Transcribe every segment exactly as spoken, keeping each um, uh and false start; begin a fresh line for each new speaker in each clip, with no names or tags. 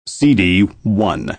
C D one.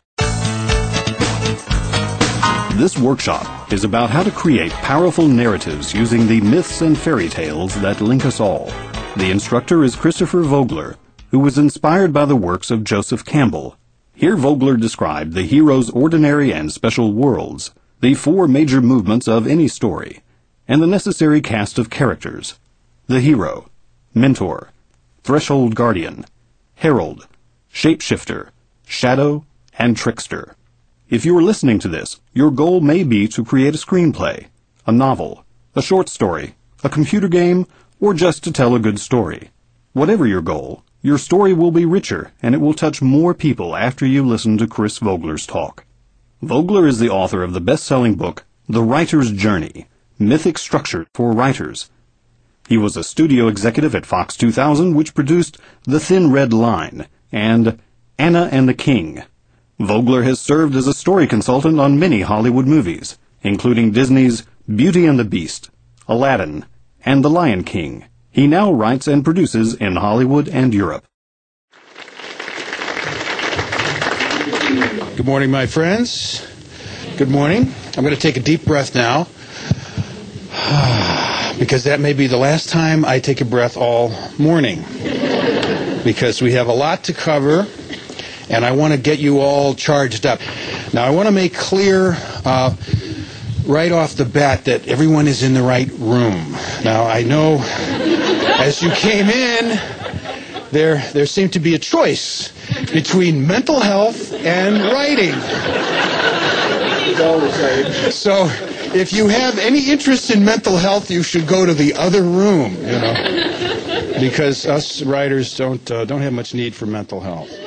This workshop is about how to create powerful narratives using the myths and fairy tales that link us all. The instructor is Christopher Vogler, who was inspired by the works of Joseph Campbell. Here Vogler described the hero's ordinary and special worlds, the four major movements of any story, and the necessary cast of characters: the hero, mentor, threshold guardian, herald, shapeshifter, shadow, and trickster. If you are listening to this, your goal may be to create a screenplay, a novel, a short story, a computer game, or just to tell a good story. Whatever your goal, your story will be richer and it will touch more people after you listen to Chris Vogler's talk. Vogler is the author of the best-selling book, The Writer's Journey, Mythic Structure for Writers. He was a studio executive at Fox two thousand, which produced The Thin Red Line and Anna and the King. Vogler has served as a story consultant on many Hollywood movies, including Disney's Beauty and the Beast, Aladdin, and The Lion King. He now writes and produces in Hollywood and Europe.
Good morning, my friends. Good morning. I'm going to take a deep breath now, because that may be the last time I take a breath all morning, because we have a lot to cover, and I want to get you all charged up. Now, I want to make clear uh, right off the bat that everyone is in the right room. Now, I know as you came in, there there seemed to be a choice between mental health and writing. So, if you have any interest in mental health, you should go to the other room, you know, because us writers don't uh, don't have much need for mental health.